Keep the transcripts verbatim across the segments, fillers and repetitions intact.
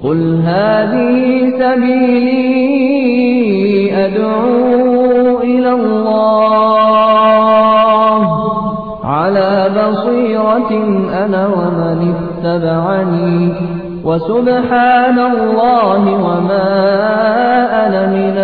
قل هذه سبيلي أدعو إلى الله على بصيرة أنا ومن اتبعني وسبحان الله وما أنا من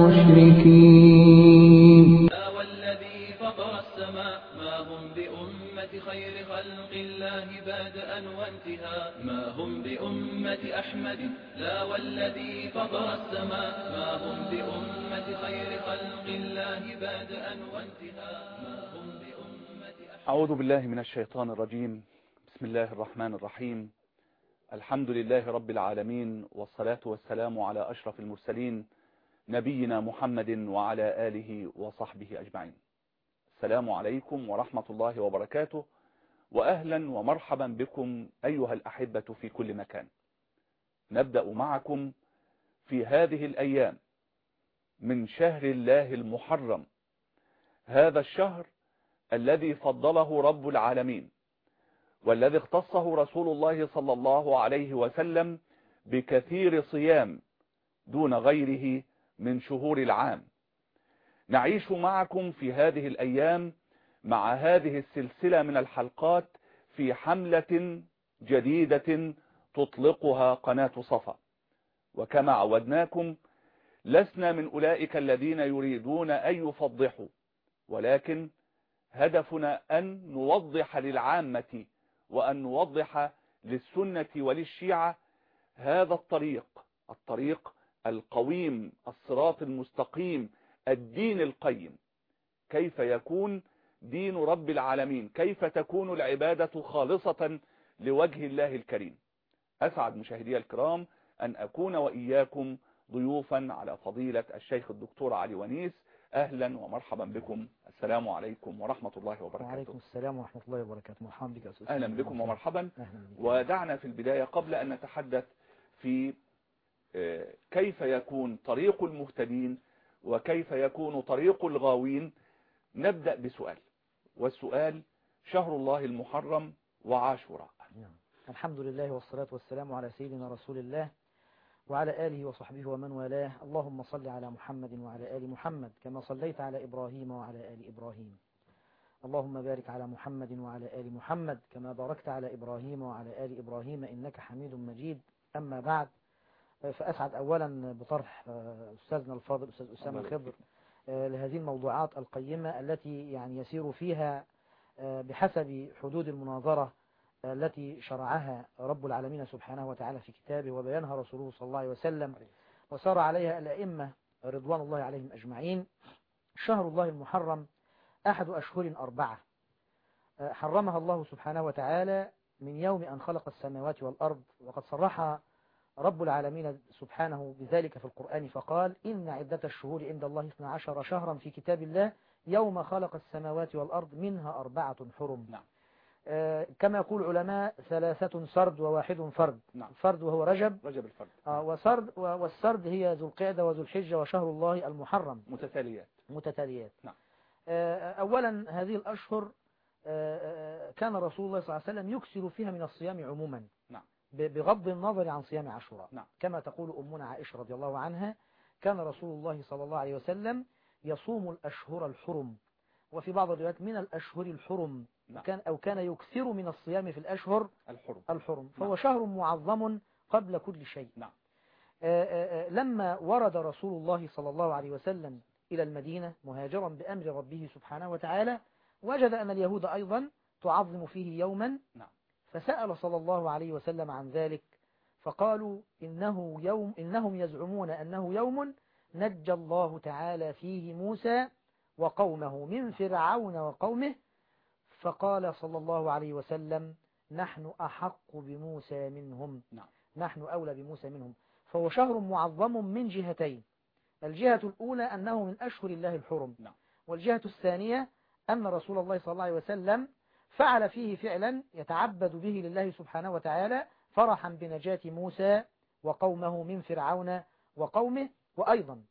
المشركين. والذي فطر السماء ما هم بأمة خير خلق الله بادئا وانتهاء ما هم بأمة أحمد لا والذي فطر السماء ما هم بأمة خير خلق الله بادئا وانتهاء ما هم بأمة أحمد. أعوذ بالله من الشيطان الرجيم. بسم الله الرحمن الرحيم. الحمد لله رب العالمين، والصلاة والسلام على أشرف المرسلين نبينا محمد وعلى آله وصحبه أجمعين. السلام عليكم ورحمة الله وبركاته، وأهلا ومرحبا بكم أيها الأحبة في كل مكان. نبدأ معكم في هذه الأيام من شهر الله المحرم، هذا الشهر الذي فضله رب العالمين والذي اختصه رسول الله صلى الله عليه وسلم بكثير صيام دون غيره من شهور العام. نعيش معكم في هذه الأيام مع هذه السلسلة من الحلقات في حملة جديدة تطلقها قناة صفا، وكما عودناكم لسنا من أولئك الذين يريدون أن يفضحوا، ولكن هدفنا أن نوضح للعامة وأن نوضح للسنة وللشيعة هذا الطريق، الطريق القويم، الصراط المستقيم، الدين القيم. كيف يكون دين رب العالمين، كيف تكون العبادة خالصة لوجه الله الكريم. أسعد مشاهدي الكرام أن أكون وإياكم ضيوفا على فضيلة الشيخ الدكتور علي ونيس. أهلا ومرحبا بكم. السلام عليكم ورحمة الله وبركاته. وعليكم السلام ورحمة الله وبركاته. مرحبا بك أستاذ. أهلا بكم ومرحبا. أهلا بك. ودعنا في البداية قبل أن نتحدث في كيف يكون طريق المهتدين وكيف يكون طريق الغاوين، نبدأ بسؤال، والسؤال: شهر الله المحرم وعاشوراء. الحمد لله والصلاة والسلام على سيدنا رسول الله وعلى آله وصحبه ومن والاه. اللهم صل على محمد وعلى آل محمد كما صليت على إبراهيم وعلى آل إبراهيم. اللهم بارك على محمد وعلى آل محمد كما باركت على إبراهيم وعلى آل إبراهيم إنك حميد مجيد. أما بعد، فأسعد أولا بطرح أستاذنا الفاضل أستاذ أسامة الخضر لهذه الموضوعات القيمة التي يعني يسير فيها بحسب حدود المناظرة التي شرعها رب العالمين سبحانه وتعالى في كتابه وبيانها رسوله صلى الله عليه وسلم وسار عليها الأئمة رضوان الله عليهم أجمعين. شهر الله المحرم أحد أشهر أربعة حرمها الله سبحانه وتعالى من يوم أن خلق السماوات والأرض، وقد صرح رب العالمين سبحانه بذلك في القرآن فقال: إن عدة الشهور عند الله اثنا عشر شهرا في كتاب الله يوم خلق السماوات والأرض منها أربعة حرم. نعم. آه كما يقول العلماء: ثلاثة سرد وواحد فرد. نعم. الفرد وهو رجب رجب الفرد. آه وسرد والسرد هي ذو القعدة وذو الحجة وشهر الله المحرم متتاليات. متتاليات. نعم. آه أولا هذه الأشهر آه كان رسول الله صلى الله عليه وسلم يكثر فيها من الصيام عموما. نعم. بغض النظر عن صيام عاشوراء. نعم. كما تقول أمنا عائشة رضي الله عنها: كان رسول الله صلى الله عليه وسلم يصوم الأشهر الحرم، وفي بعض الروايات من الأشهر الحرم. نعم. كان أو كان يكثر من الصيام في الأشهر الحرم, الحرم. فهو نعم. شهر معظم قبل كل شيء. نعم. آآ آآ لما ورد رسول الله صلى الله عليه وسلم إلى المدينة مهاجرا بأمر ربه سبحانه وتعالى، وجد أن اليهود أيضا تعظم فيه يوما. نعم. فسأل صلى الله عليه وسلم عن ذلك، فقالوا إنه يوم إنهم يزعمون أنه يوم نجى الله تعالى فيه موسى وقومه من فرعون وقومه. فقال صلى الله عليه وسلم: نحن أحق بموسى منهم. نعم. نحن أولى بموسى منهم. فهو شهر معظم من جهتين: الجهة الأولى أنه من أشهر الله الحرم. نعم. والجهة الثانية أن رسول الله صلى الله عليه وسلم فعل فيه فعلا يتعبد به لله سبحانه وتعالى فرحا بنجاة موسى وقومه من فرعون وقومه. وأيضا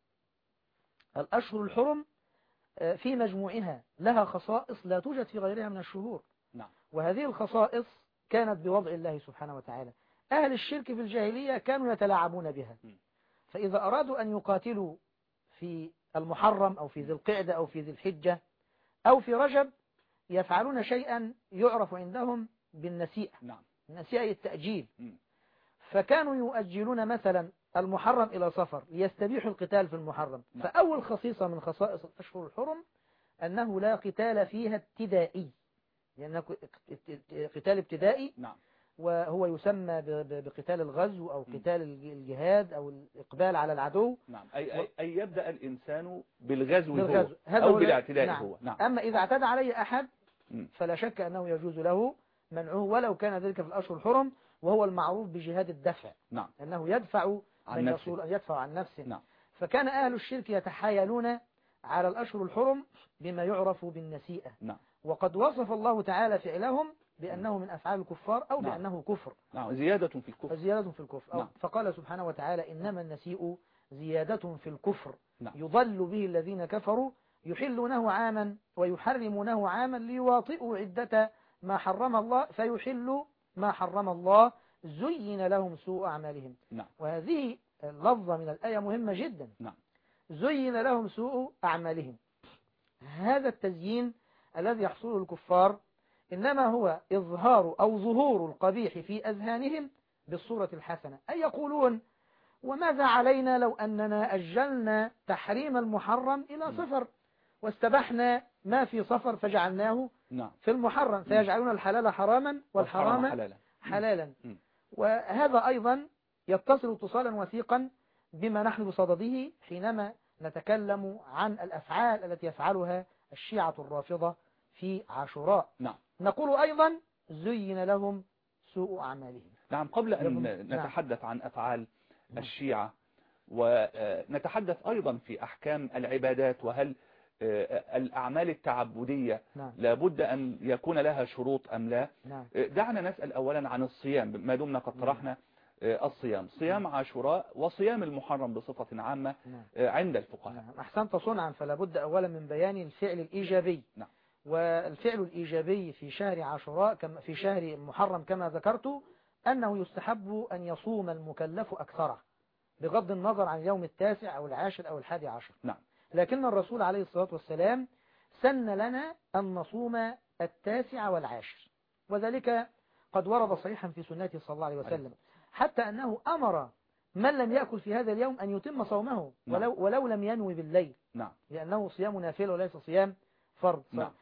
الأشهر الحرم في مجموعها لها خصائص لا توجد في غيرها من الشهور. نعم. وهذه الخصائص كانت بوضع الله سبحانه وتعالى. أهل الشرك في الجاهلية كانوا يتلاعبون بها، فإذا أرادوا أن يقاتلوا في المحرم أو في ذي القعدة أو في ذي الحجة أو في رجب يفعلون شيئا يعرف عندهم بالنسيئة. نعم. النسيئة التأجيل. م. فكانوا يؤجلون مثلا المحرم إلى صفر ليستبيحوا القتال في المحرم. نعم. فأول خصيصة من خصائص الأشهر الحرم أنه لا قتال فيها ابتدائي، لأنه قتال ابتدائي نعم. وهو يسمى بقتال الغزو أو قتال الجهاد أو الإقبال على العدو. نعم. أي, أي, أي يبدأ الإنسان بالغزو, بالغزو. هو أو بالاعتداء. نعم. هو. نعم. أما إذا اعتدى عليه أحد م. فلا شك أنه يجوز له منعه ولو كان ذلك في الأشهر الحرم، وهو المعروف بجهاد الدفع. نعم. أنه يدفع عن نفسه. يدفع عن نفسه. نعم. فكان أهل الشرك يتحايلون على الأشهر الحرم بما يعرف بالنسيئة. نعم. وقد وصف الله تعالى فعلهم بأنه من أفعال الكفار أو نعم. بأنه كفر. نعم. زيادة في الكفر. زيادة في الكفر. نعم. فقال سبحانه وتعالى إنما النسيء زيادة في الكفر. نعم. يضل به الذين كفروا يحلونه عاما ويحرمونه عاما ليواطئوا عدة ما حرم الله فيحلوا ما حرم الله زين لهم سوء أعمالهم. نعم. وهذه اللفظة من الآية مهمة جدا. نعم. زين لهم سوء أعمالهم. هذا التزيين الذي يحصله الكفار إنما هو إظهار أو ظهور القبيح في أذهانهم بالصورة الحسنة، أي يقولون وماذا علينا لو أننا أجلنا تحريم المحرم إلى صفر واستبحنا ما في صفر فجعلناه نعم. في المحرم، فيجعلون الحلال حراما والحرام حلالا. حلالا. م. وهذا أيضا يتصل اتصالا وثيقا بما نحن بصدده حينما نتكلم عن الأفعال التي يفعلها الشيعة الرافضة في عاشوراء. نعم. نقول أيضا زين لهم سوء أعمالهم. نعم. قبل أن نعم. نتحدث عن أفعال الشيعة ونتحدث أيضا في أحكام العبادات، وهل الأعمال التعبدية نعم. لابد أن يكون لها شروط أم لا. نعم. دعنا نسأل أولا عن الصيام، ما دمنا قد طرحنا الصيام، صيام عاشوراء وصيام المحرم بصفة عامة عند الفقهاء. نعم. أحسنت صنعا. فلا بد أولا من بيان الفعل الإيجابي. نعم. والفعل الإيجابي في شهر عاشوراء كما في شهر محرم كما ذكرت أنه يستحب أن يصوم المكلف أكثره بغض النظر عن اليوم التاسع أو العاشر أو الحادي عشر. نعم. لكن الرسول عليه الصلاة والسلام سن لنا أن نصوم التاسع والعاشر، وذلك قد ورد صحيحا في سنته صلى الله عليه وسلم، حتى أنه أمر من لم يأكل في هذا اليوم أن يتم صومه ولو, ولو لم ينوي بالليل. نعم. لأنه صيام نافلة وليس صيام فرض. نعم.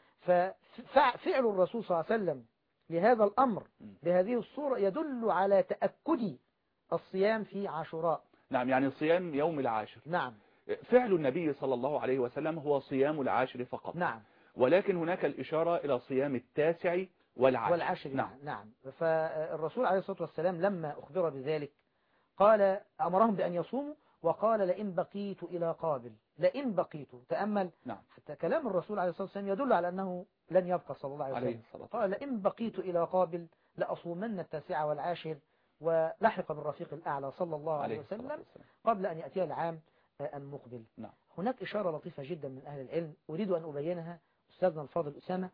ففعل الرسول صلى الله عليه وسلم لهذا الأمر بهذه الصورة يدل على تأكد الصيام في عاشوراء. نعم. يعني صيام يوم العاشر. نعم. فعل النبي صلى الله عليه وسلم هو صيام العاشر فقط. نعم. ولكن هناك الإشارة إلى صيام التاسع والعاشر. والعاشر. نعم. نعم. فالرسول عليه الصلاة والسلام لما أخبر بذلك قال أمرهم بأن يصوموا وقال لئن بقيت إلى قابل، لئن بقيت. تأمل. نعم. حتى كلام الرسول عليه الصلاة والسلام يدل على أنه لن يبقى صلى الله عليه وسلم. قال لئن بقيت إلى قابل لأصومن التاسع والعاشر، ولحق بالرفيق الأعلى صلى الله عليه وسلم قبل أن يأتي العام المقبل. نعم. هناك إشارة لطيفة جدا من أهل العلم أريد أن أبينها أستاذنا الفاضل أسامة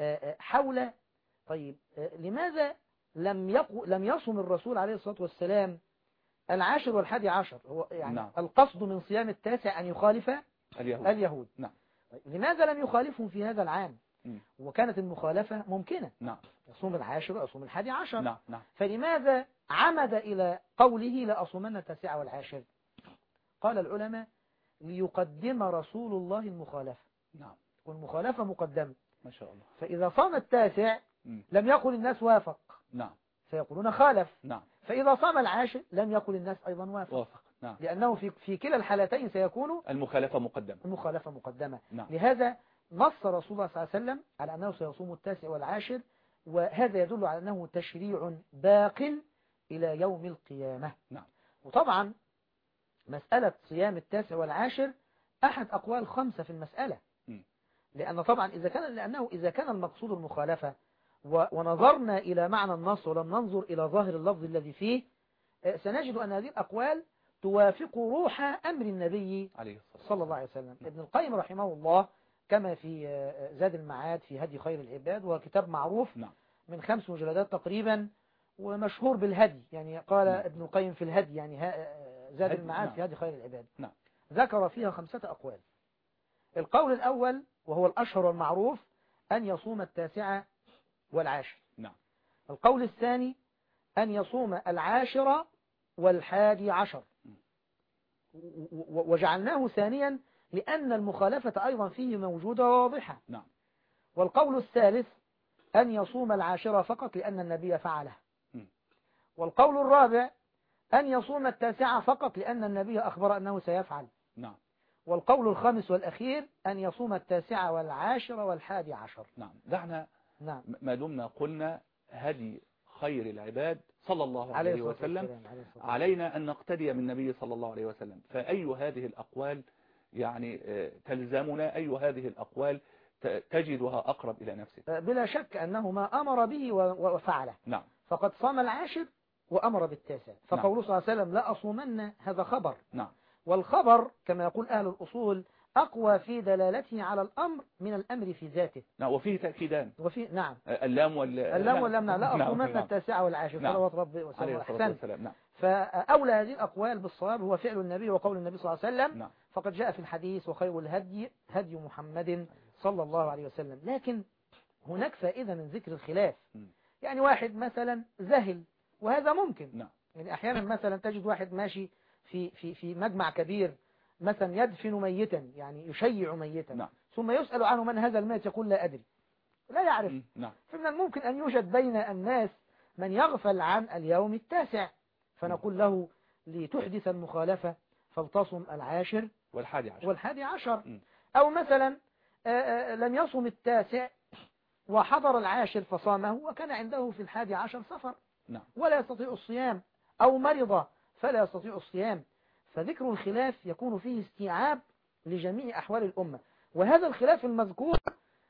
حول طيب لماذا لم يقو لم يصم الرسول عليه الصلاة والسلام العاشر والحادي عشر؟ هو يعني نعم. القصد من صيام التاسع أن يخالف اليهود, اليهود. نعم. طيب لماذا لم يخالفهم في هذا العام؟ م. وكانت المخالفة ممكنة. نعم. يصوم العاشر ويصوم الحادي عشر. نعم. نعم. فلماذا عمد إلى قوله لأصومن التاسع والعاشر؟ قال العلماء ليقدم رسول الله المخالفة. نعم. والمخالفة مقدمة ما شاء الله. فإذا صام التاسع م. لم يقل الناس وافق. نعم. فيقولون خالف. نعم. فإذا صام العاشر لم يقل الناس أيضا وافق. وافق. نعم. لأنه في في كلا الحالتين سيكون المخالفة مقدمة. المخالفة مقدمة. نعم. لهذا نص رسول الله صلى الله عليه وسلم على أنه سيصوم التاسع والعاشر، وهذا يدل على أنه تشريع باق إلى يوم القيامة. نعم. وطبعا مسألة صيام التاسع والعاشر أحد أقوال خمسة في المسألة. م. لأن طبعا إذا كان لأنه إذا كان المقصود المخالفة ونظرنا إلى معنى النص ولم ننظر إلى ظاهر اللفظ الذي فيه سنجد أن هذه الأقوال توافق روح أمر النبي صلى الله عليه وسلم. ابن القيم رحمه الله كما في زاد المعاد في هدي خير العباد، وهو كتاب معروف من خمس مجلدات تقريبا، ومشهور بالهدي، يعني قال نعم. ابن القيم في الهدي، يعني زاد هدي، المعاد نعم. في هدي خير العباد، نعم. ذكر فيها خمسة أقوال. القول الأول وهو الأشهر والمعروف أن يصوم التاسعة والعاشر. نعم. القول الثاني أن يصوم العاشر والحادي عشر، وجعلناه ثانيا لأن المخالفة أيضا فيه موجودة وواضحة. نعم. والقول الثالث أن يصوم العاشر فقط لأن النبي فعله. م. والقول الرابع أن يصوم التاسعة فقط لأن النبي أخبر أنه سيفعل. نعم. والقول الخامس والأخير أن يصوم التاسعة والعاشر والحادي عشر. نعم. دعنا نعم. ما دمنا قلنا هدي خير العباد صلى الله عليه, عليه وسلم، علينا أن نقتدي من النبي صلى الله عليه وسلم. فأي هذه الأقوال يعني تلزمنا، أي هذه الأقوال تجدها أقرب إلى نفسك؟ بلا شك أنه ما أمر به وفعله. نعم. فقد صام العاشر وأمر بالتاسع، فقوله صلى الله عليه وسلم لا أصومن هذا خبر. نعم. والخبر كما يقول أهل الأصول أقوى في دلالته على الأمر من الأمر في ذاته. نعم. وفيه تأكيدان. وفيه نعم اللام وال اللام واللام نعم. لا أصومن نعم. التاسعة والعاشر نعم. صلوات ربي وسلامه أحسن. نعم. فأولى هذه الأقوال بالصواب هو فعل النبي وقول النبي صلى الله عليه وسلم. نعم. فقد جاء في الحديث وخير الهدي هدي محمد صلى الله عليه وسلم. لكن هناك فائدة من ذكر الخلاف. م. يعني واحد مثلا ذهل، وهذا ممكن. نعم. يعني أحيانا مثلا تجد واحد ماشي في في في مجمع كبير مثلا يدفن ميتا، يعني يشيع ميتا. نعم. ثم يسأل عنه من هذا الميت يقول لا أدري، لا يعرف. م. نعم. فمن الممكن أن يوجد بين الناس من يغفل عن اليوم التاسع، فنقول له لتحدث المخالفة فلتصم العاشر والحادي عشر والحادي عشر. م. أو مثلا لم يصم التاسع وحضر العاشر فصامه وكان عنده في الحادي عشر سفر. نعم. ولا يستطيع الصيام، أو مرض فلا يستطيع الصيام. فذكر الخلاف يكون فيه استيعاب لجميع أحوال الأمة، وهذا الخلاف المذكور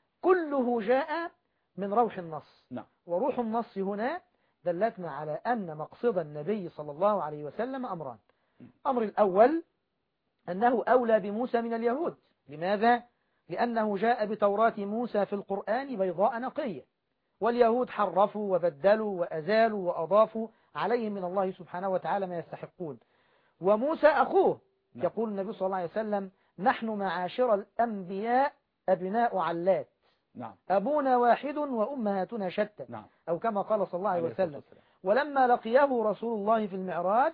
كله جاء من روح النص. نعم. وروح النص هنا دلتنا على أن مقصد النبي صلى الله عليه وسلم أمران. أمر الأول أنه أولى بموسى من اليهود. لماذا؟ لأنه جاء بتوراة موسى في القرآن بيضاء نقية، واليهود حرفوا وبدلوا وأزالوا وأضافوا عليهم من الله سبحانه وتعالى ما يستحقون. وموسى أخوه. نعم. يقول النبي صلى الله عليه وسلم نحن معاشر الأنبياء أبناء علات. نعم. أبونا واحد وأمهاتنا شتى. نعم. أو كما قال صلى الله عليه عليه وسلم. السلام. ولما لقيه رسول الله في المعراج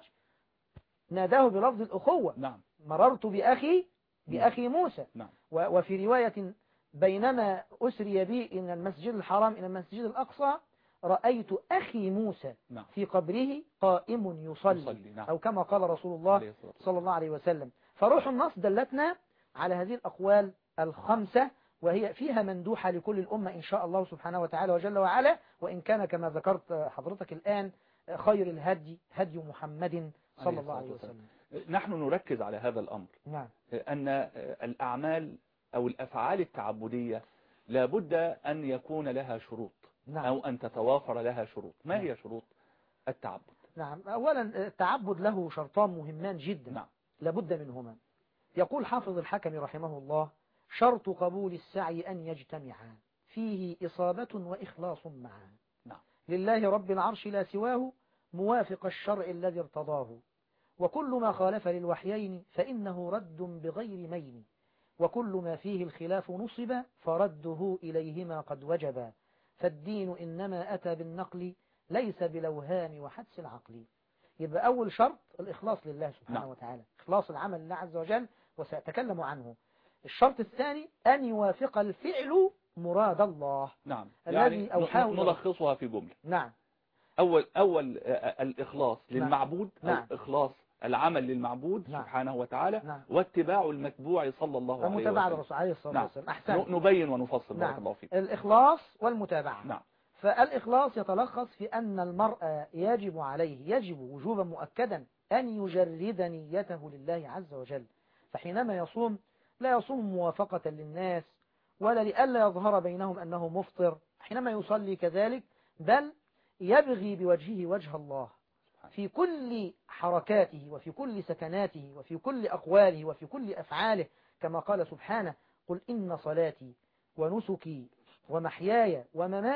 ناداه بلفظ الأخوة. نعم. مررت بأخي بأخي موسى. نعم. وفي رواية بينما أسري بي من المسجد الحرام إلى المسجد الأقصى رأيت أخي موسى نعم. في قبره قائم يصلي, يصلي. نعم. أو كما قال رسول الله صلى الله عليه وسلم. فروح النص دلتنا على هذه الأقوال الخمسة، وهي فيها مندوحة لكل الأمة إن شاء الله سبحانه وتعالى وجل وعلا. وإن كان كما ذكرت حضرتك الآن خير الهدي هدي محمد صلى الله عليه وسلم. نحن نركز على هذا الأمر. نعم. أن الأعمال أو الأفعال التعبدية لابد أن يكون لها شروط. نعم. أو أن تتوافر لها شروط. ما هي شروط التعبد؟ نعم. أولا التعبد له شرطان مهمان جدا. نعم. لابد منهما. يقول حافظ الحكم رحمه الله شرط قبول السعي أن يجتمعا فيه إصابة وإخلاص معا. نعم. لله رب العرش لا سواه موافق الشرع الذي ارتضاه، وكل ما خالف للوحيين فإنه رد بغير مين، وكل ما فيه الخلاف نصب فرده إليهما قد وجبا، فالدين إنما أتى بالنقل ليس بالأوهام وحدس العقل. يبقى أول شرط الإخلاص لله سبحانه نعم. وتعالى، إخلاص العمل لله عز وجل، وسأتكلم عنه. الشرط الثاني أن يوافق الفعل مراد الله. نعم. الذي يعني أوحاه نلخصها في جملة. نعم. أول أول الإخلاص للمعبود نعم. أو إخلاص العمل للمعبود نعم. سبحانه وتعالى نعم. واتباع المتبوع صلى الله عليه وسلم. المتابعة للرسول عليه الصلاة والسلام. نعم. أحسن. نبين ونفصل. نعم. بارك الله فيك. الإخلاص والمتابعة. نعم. فالإخلاص يتلخص في أن المرء يجب عليه يجب وجوبا مؤكدا أن يجرد نيته لله عز وجل. فحينما يصوم لا يصوم موافقة للناس ولا لئلا يظهر بينهم أنه مفطر، حينما يصلي كذلك، بل يبغي بوجهه وجه الله في كل حركاته وفي كل سكناته وفي كل أقواله وفي كل أفعاله، كما قال سبحانه قل إن صلاتي ونسكي ومحياي ومماتي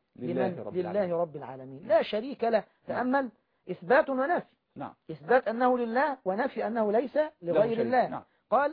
لله لمن؟ رب لله العالمين. رب العالمين لا شريك له. تأمل، إثبات ونفي. نعم. إثبات أنه لله ونفي أنه ليس لغير شريك. الله. نعم. قال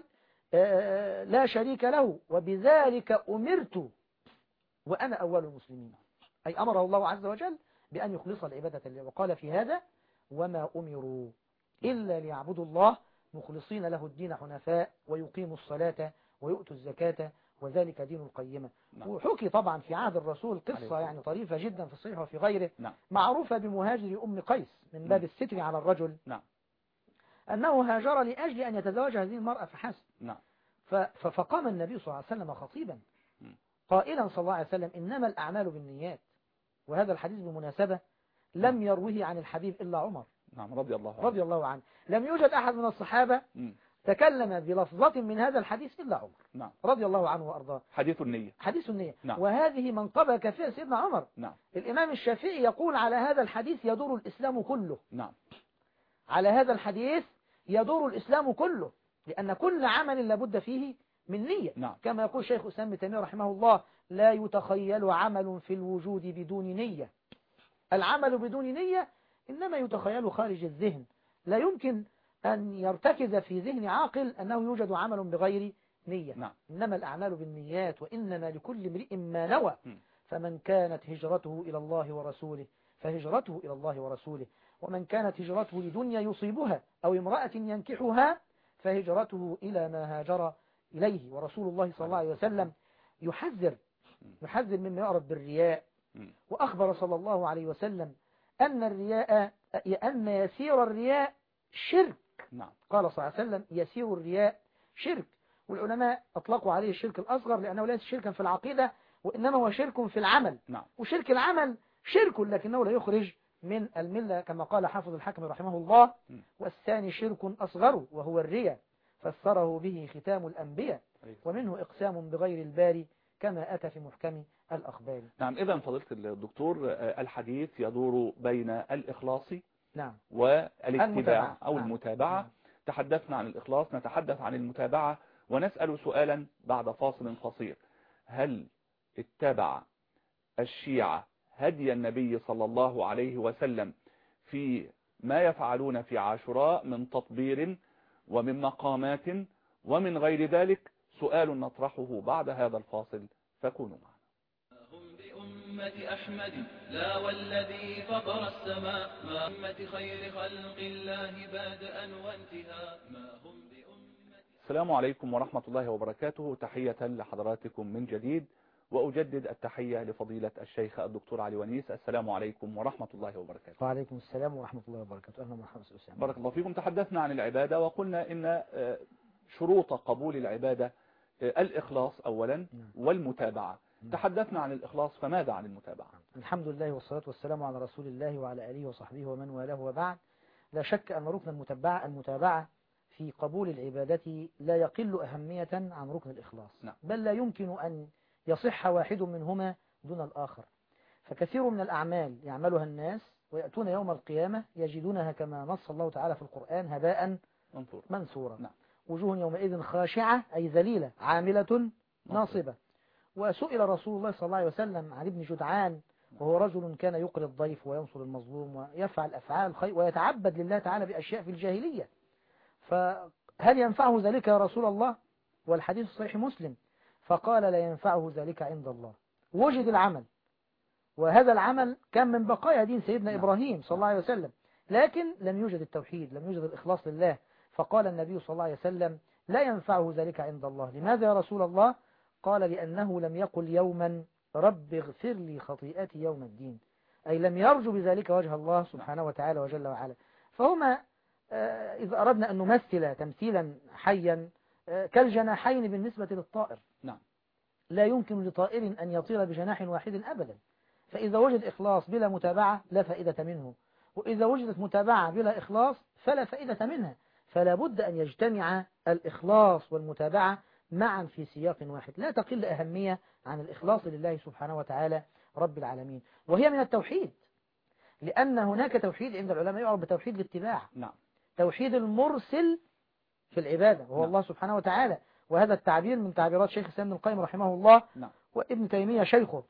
آه لا شريك له وبذلك أمرت وأنا أول المسلمين، أي أمره الله عز وجل بأن يخلص العبادة لله. وقال في هذا وما أمروا إلا ليعبدوا الله مخلصين له الدين حنفاء ويقيموا الصلاة ويؤتوا الزكاة وذلك دين القيمة. نعم. وحكي طبعا في عهد الرسول قصة يعني طريفة جدا في الصحيح وفي غيره. نعم. معروفة بمهاجر أم قيس من باب نعم. الستر على الرجل. نعم. أنه هاجر لأجل أن يتزوج هذه المرأة فحسب. نعم. فقام النبي صلى الله عليه وسلم خطيبا م. قائلا صلى الله عليه وسلم إنما الأعمال بالنيات. وهذا الحديث بالمناسبة لم يروه عن الحبيب إلا عمر نعم رضي الله عنه. رضي الله عنه. لم يوجد أحد من الصحابة م. تكلم بلفظة من هذا الحديث إلا عمر. نعم. رضي الله عنه وأرضاه. حديث النية. حديث النية. نعم. وهذه منقبة كثيرة سيدنا عمر. نعم. الإمام الشافعي يقول على هذا الحديث يدور الإسلام كله. نعم. على هذا الحديث يدور الإسلام كله، لأن كل عمل لابد فيه من نية. نعم. كما يقول شيخ الإسلام ابن تيمية رحمه الله لا يتخيل عمل في الوجود بدون نية. العمل بدون نية إنما يتخيل خارج الذهن. لا يمكن أن يرتكز في ذهن عاقل أنه يوجد عمل بغير نية. نعم. إنما الأعمال بالنيات وإنما لكل امرئ ما نوى. م. فمن كانت هجرته إلى الله ورسوله فهجرته إلى الله ورسوله، ومن كانت هجرته لدنيا يصيبها أو امرأة ينكحها فهجرته إلى ما هاجر إليه. ورسول الله صلى الله عليه وسلم يحذر يحذر مما يعرف بالرياء. وأخبر صلى الله عليه وسلم أن الرياء أن يسير الرياء شرك. نعم. قال صلى الله عليه وسلم يسير الرياء شرك. والعلماء أطلقوا عليه الشرك الأصغر لأنه ليس شركا في العقيدة وإنما هو شرك في العمل. نعم. وشرك العمل شرك لكنه لا يخرج من الملة كما قال حافظ الحكم رحمه الله. م. والثاني شرك أصغر وهو الرياء فسره به ختام الأنبياء ومنه إقسام بغير الباري كما أتى في محكم الأخبار. نعم. إذا فضيلة الدكتور الحديث يدور بين الإخلاص نعم. والاتباع أو نعم. المتابعة. نعم. تحدثنا عن الإخلاص، نتحدث عن المتابعة ونسأل سؤالا بعد فاصل قصير. هل اتبع الشيعة هدي النبي صلى الله عليه وسلم في ما يفعلون في عاشوراء من تطبير ومن مقامات ومن غير ذلك؟ سؤال نطرحه بعد هذا الفاصل، فكونوا معنا. هم بأمة أحمد لا والذي فطر السماء ما أمة خير خلق الله بادئا وانتهاء ما هم بأمة. السلام عليكم ورحمة الله وبركاته. تحية لحضراتكم من جديد، وأجدد التحية لفضيلة الشيخ الدكتور علي ونيس. السلام عليكم ورحمة الله وبركاته. وعليكم السلام ورحمة الله وبركاته. أهلا ومرحبا أستاذ. بارك الله فيكم. تحدثنا عن العبادة وقلنا إن شروط قبول العبادة الإخلاص أولا والمتابعة. تحدثنا عن الإخلاص، فماذا عن المتابعة؟ الحمد لله والصلاة والسلام على رسول الله وعلى آله وصحبه ومن والاه وبعد. لا شك أن ركن المتابعة المتابعة في قبول العبادة لا يقل أهمية عن ركن الإخلاص. نعم. بل لا يمكن أن يصح واحد منهما دون الآخر. فكثير من الأعمال يعملها الناس ويأتون يوم القيامة يجدونها كما نص الله تعالى في القرآن هباء منثورا. منثورا. نعم. وجوه يومئذ خاشعة أي ذليلة عاملة ناصبة. وسئل رسول الله صلى الله عليه وسلم عن ابن جدعان وهو رجل كان يقري الضيف وينصر المظلوم ويفعل أفعال خير ويتعبد لله تعالى بأشياء في الجاهلية، فهل ينفعه ذلك يا رسول الله؟ والحديث صحيح مسلم. فقال لا ينفعه ذلك عند الله. وجد العمل، وهذا العمل كان من بقايا دين سيدنا إبراهيم صلى الله عليه وسلم، لكن لم يوجد التوحيد، لم يوجد الإخلاص لله. فقال النبي صلى الله عليه وسلم لا ينفعه ذلك عند الله. لماذا يا رسول الله؟ قال لأنه لم يقل يوما رب اغفر لي خطيئتي يوم الدين، أي لم يرجو بذلك وجه الله سبحانه وتعالى وجل وعلا. فهما إذا أردنا أن نمثل تمثيلا حيا كالجناحين بالنسبة للطائر. نعم. لا يمكن لطائر أن يطير بجناح واحد أبدا. فإذا وجد إخلاص بلا متابعة لا فائدة منه، وإذا وجدت متابعة بلا إخلاص فلا فائدة منها. فلا بد أن يجتمع الإخلاص والمتابعة معا في سياق واحد، لا تقل أهمية عن الإخلاص لله سبحانه وتعالى رب العالمين. وهي من التوحيد، لأن هناك توحيد عند العلماء يعرف بتوحيد الاتباع. نعم. توحيد المرسل في العبادة وهو نعم. الله سبحانه وتعالى. وهذا التعبير من تعبيرات شيخ الإسلام ابن القيم رحمه الله. نعم. وابن تيمية شيخه.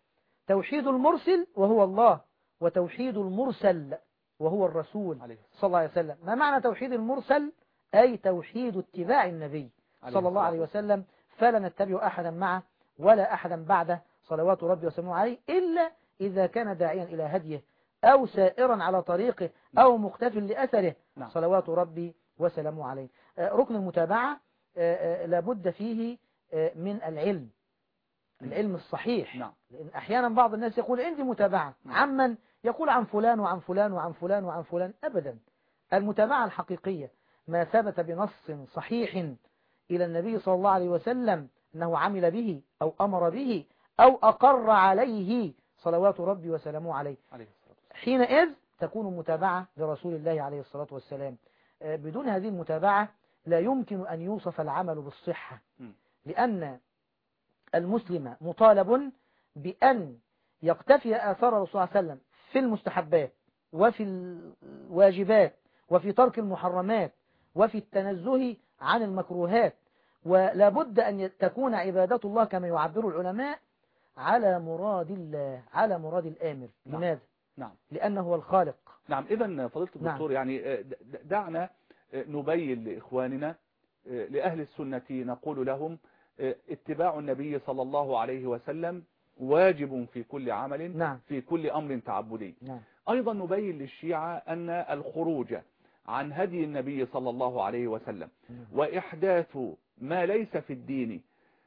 توحيد المرسل وهو الله، وتوحيد المرسل وهو الرسول عليه صلى الله عليه وسلم. ما معنى توحيد المرسل؟ أي توحيد اتباع النبي صلى الله عليه وسلم، فلا نتبع أحدا معه ولا أحدا بعده صلوات ربي وسلامه عليه، إلا إذا كان داعيا إلى هديه أو سائرا على طريقه أو مختف لأثره نعم. صلوات ربي وسلامه عليه. ركن المتابعة لابد فيه من العلم، العلم الصحيح. نعم. لأن أحيانا بعض الناس يقول عندي متابعة، عمن يقول عن فلان وعن فلان وعن فلان وعن فلان. أبدا، المتابعة الحقيقية ما ثبت بنص صحيح إلى النبي صلى الله عليه وسلم أنه عمل به أو أمر به أو أقر عليه صلوات ربي وسلامه عليه، حينئذ تكون متابعة لرسول الله عليه الصلاة والسلام. بدون هذه المتابعة لا يمكن أن يوصف العمل بالصحة، لأن المسلم مطالب بأن يقتفي آثار الرسول صلى الله عليه وسلم في المستحبات وفي الواجبات وفي ترك المحرمات وفي التنزه عن المكروهات، ولا بد أن تكون عبادة الله كما يعبر العلماء على مراد الله، على مراد الآمر. نعم. لماذا؟ نعم. لأنه هو الخالق. نعم. إذن فضيلة الدكتور، نعم. يعني دعنا نبين لإخواننا لأهل السنة نقول لهم اتباع النبي صلى الله عليه وسلم واجب في كل عمل. نعم. في كل أمر تعبدي. نعم. أيضا نبين للشيعة أن الخروج عن هدي النبي صلى الله عليه وسلم نعم. وإحداث ما ليس في الدين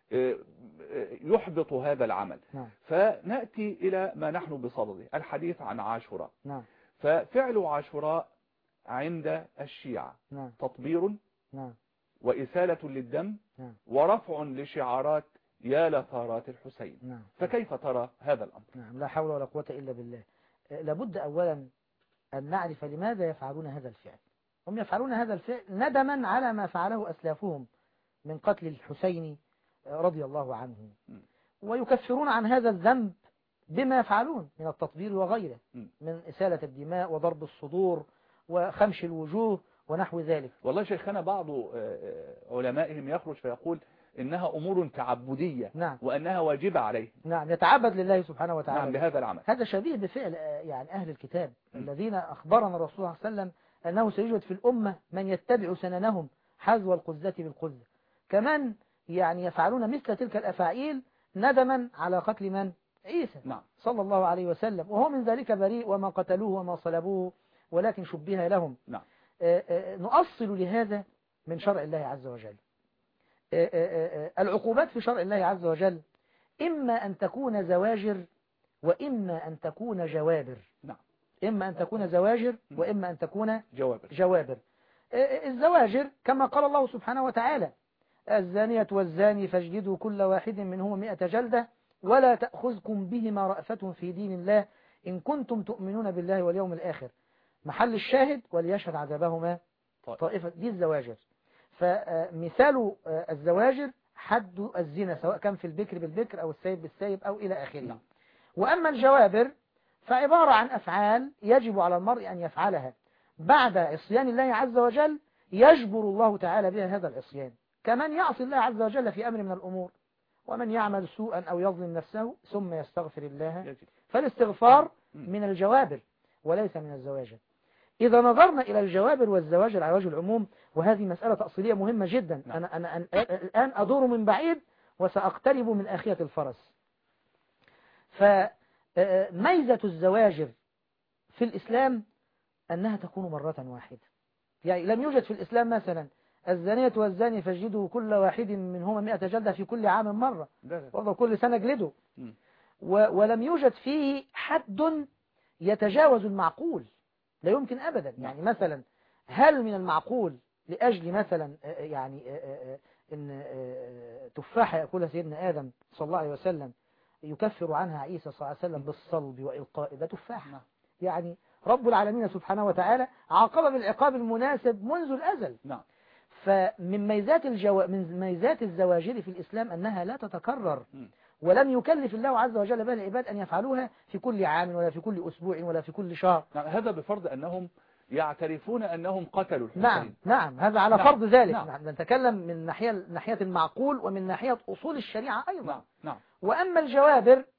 يحبط هذا العمل. نعم. فنأتي إلى ما نحن بصدده، الحديث عن عاشوراء. نعم. ففعل عاشوراء عند الشيعة نعم. تطبير نعم. وإسالة للدم نعم. ورفع لشعارات يا لثارات الحسين. نعم. فكيف ترى هذا الأمر؟ نعم. لا حول ولا قوة إلا بالله. لابد أولا أن نعرف لماذا يفعلون هذا الفعل. هم يفعلون هذا الفعل ندما على ما فعله أسلافهم من قتل الحسين رضي الله عنه، ويكفرون عن هذا الذنب بما يفعلون من التطبير وغيره، من إسالة الدماء وضرب الصدور وخمش الوجوه ونحو ذلك. والله شيخنا بعض علمائهم يخرج فيقول إنها أمور تعبدية. نعم. وأنها واجبة عليه. نعم، يتعبد لله سبحانه وتعالى. نعم، بهذا العمل. هذا شبيه بفعل يعني أهل الكتاب م. الذين أخبرنا الرسول صلى الله عليه وسلم أنه سيوجد في الأمة من يتبع سننهم حذو القزة بالقزة. كمان يعني يفعلون مثل تلك الأفاعيل ندما على قتل من؟ عيسى. نعم. صلى الله عليه وسلم، وهو من ذلك بريء، وما قتلوه وما صلبوه ولكن شبه لهم. نعم. آآ آآ نؤصل لهذا من شرع الله عز وجل. آآ آآ العقوبات في شرع الله عز وجل إما أن تكون زواجر وإما أن تكون جوابر. نعم. إما أن تكون زواجر وإما أن تكون جوابر. جوابر. الزواجر كما قال الله سبحانه وتعالى: الزانية والزاني فاجلدوا كل واحد منهما مئة جلدة ولا تأخذكم بهما رأفة في دين الله إن كنتم تؤمنون بالله واليوم الآخر. محل الشاهد: وليشهد عذابهما طائفة. دي الزواجر. فمثال الزواجر حد الزنا، سواء كان في البكر بالبكر أو السيب بالسيب أو إلى آخره. نعم. وأما الجوابر فعبارة عن أفعال يجب على المرء أن يفعلها بعد عصيان الله عز وجل، يجبر الله تعالى بها هذا العصيان، كمن يعصي الله عز وجل في أمر من الأمور. ومن يعمل سوءا أو يظلم نفسه ثم يستغفر الله فالاستغفار من الجوابر وليس من الزواجر. إذا نظرنا إلى الجوابر والزواجر على وجه العموم، وهذه مسألة تأصيلية مهمة جدا. نعم. أنا, أنا الآن أدور من بعيد وسأقترب من آخية الفرس. فميزة الزواجر في الإسلام أنها تكون مرة واحدة. يعني لم يوجد في الإسلام مثلا الزانية والزاني فاجلدوا كل واحد منهما مئة جلدة في كل عام مرة، وضع كل سنة جلده. ولم يوجد فيه حد يتجاوز المعقول، لا يمكن أبدا. يعني مثلا هل من المعقول لأجل مثلا يعني إن تفاحة يأكلها سيدنا آدم صلى الله عليه وسلم يكفر عنها عيسى صلى الله عليه وسلم بالصلب وإلقاء ده تفاحة؟ يعني رب العالمين سبحانه وتعالى عاقب بالعقاب المناسب منذ الأزل. نعم. فمن ميزات الجو... من ميزات الزواجر في الإسلام أنها لا تتكرر، ولم يكلف الله عز وجل بها العباد أن يفعلوها في كل عام ولا في كل أسبوع ولا في كل شهر. نعم. هذا بفرض أنهم يعترفون أنهم قتلوا الحسين. نعم نعم هذا على نعم. فرض ذلك. نعم. نحن نتكلم من ناحية ناحية المعقول ومن ناحية أصول الشريعة أيضا. نعم. نعم. وأما الجوابر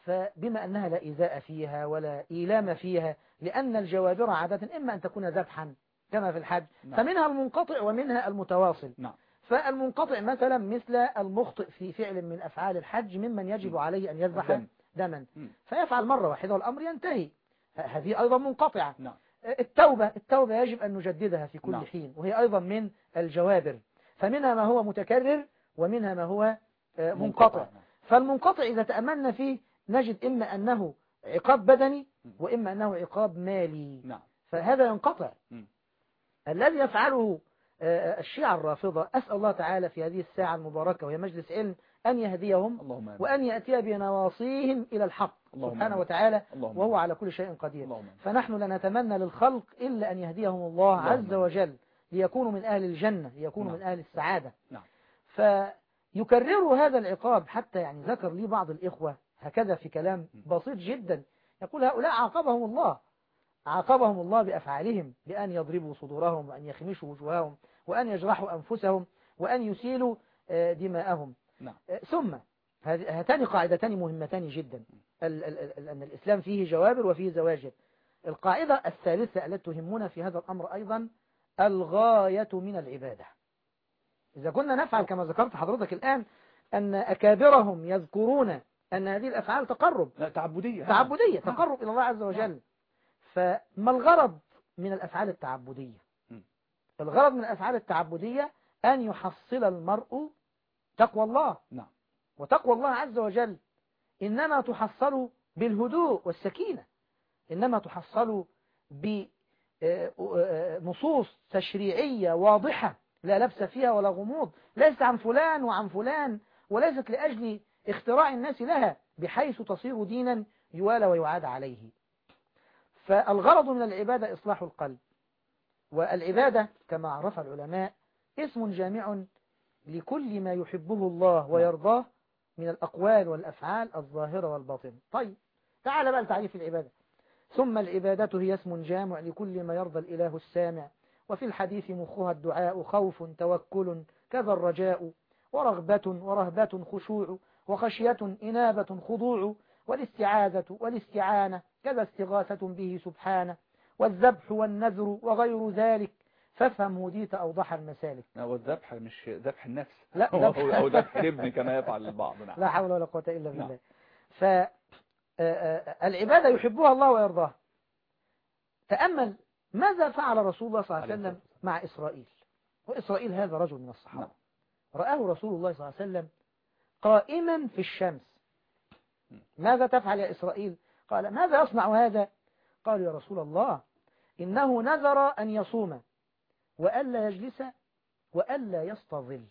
فبما أنها لا إيذاء فيها ولا إيلام فيها، لأن الجوابر عادة إما أن تكون ذبحا كما في الحج، نعم. فمنها المنقطع ومنها المتواصل. نعم. فالمنقطع مثلا مثل المخطئ في فعل من أفعال الحج ممن يجب م. عليه أن يذبح الدم. دما، م. فيفعل مرة واحدة والأمر ينتهي، هذه أيضا منقطعة. نعم. التوبة التوبة يجب أن نجددها في كل نعم. حين، وهي أيضا من الجوابر، فمنها ما هو متكرر ومنها ما هو منقطع. فالمنقطع إذا تأملنا فيه نجد إما أنه عقاب بدني وإما أنه عقاب مالي. نعم. فهذا ينقطع. م. الذي يفعله الشيعة الرافضة، أسأل الله تعالى في هذه الساعة المباركة وهي مجلس علم أن يهديهم وأن يأتي بنواصيهم إلى الحق سبحانه وتعالى، وهو على كل شيء قدير. فنحن لا نتمنى للخلق إلا أن يهديهم الله عز وجل ليكونوا من أهل الجنة، ليكونوا نعم. من أهل السعادة. نعم. فيكرروا هذا العقاب، حتى يعني ذكر لي بعض الإخوة هكذا في كلام بسيط جدا، يقول هؤلاء عاقبهم الله عاقبهم الله بأفعالهم، بأن يضربوا صدورهم وأن يخمشوا وجوههم وأن يجرحوا أنفسهم وأن يسيلوا دماءهم. نعم. ثم هاتان قاعدتان مهمتان جدا، أن الإسلام فيه جوابر وفيه زواجر. القاعدة الثالثة التي تهمنا في هذا الأمر أيضا الغاية من العبادة. إذا كنا نفعل كما ذكرت حضرتك الآن أن أكابرهم يذكرون أن هذه الأفعال تقرب تعبدية تعبدية تقرب إلى الله عز وجل، فما الغرض من الأفعال التعبدية؟ الغرض من الأفعال التعبدية أن يحصل المرء تقوى الله. نعم. وتقوى الله عز وجل إنما تحصل بالهدوء والسكينة، إنما تحصل بنصوص تشريعية واضحة لا لبس فيها ولا غموض، ليست عن فلان وعن فلان، وليست لأجل اختراع الناس لها بحيث تصير دينا يوالى ويعاد عليه. فالغرض من العبادة إصلاح القلب، والعبادة كما عرف العلماء اسم جامع لكل ما يحبه الله ويرضاه من الأقوال والأفعال الظاهرة والباطنة. طيب تعال بقى لتعريف العبادة. ثم العبادة هي اسم جامع لكل ما يرضى الإله السامع، وفي الحديث مخها الدعاء، خوف توكل كذا الرجاء، ورغبة ورهبة خشوع، وخشية إنابة خضوع، والاستعاذة والاستعانة كذا استغاثة به سبحانه، والذبح والنذر وغير ذلك، فافهم هديت أوضح المسالك. والذبح مش ذبح النفس، لا أو ذبح الابن كما يفعل البعض. نعم. لا حول ولا قوة إلا بالله. فالعبادة يحبها الله ويرضاها. تأمل ماذا فعل رسول الله صلى الله عليه وسلم مع إسرائيل، وإسرائيل هذا رجل من الصحابة. رآه رسول الله صلى الله عليه وسلم قائما في الشمس. ماذا تفعل يا إسرائيل؟ قال ماذا يصنع هذا؟ قالوا يا رسول الله إنه نذر أن يصوم وألا يجلس وألا يستظل.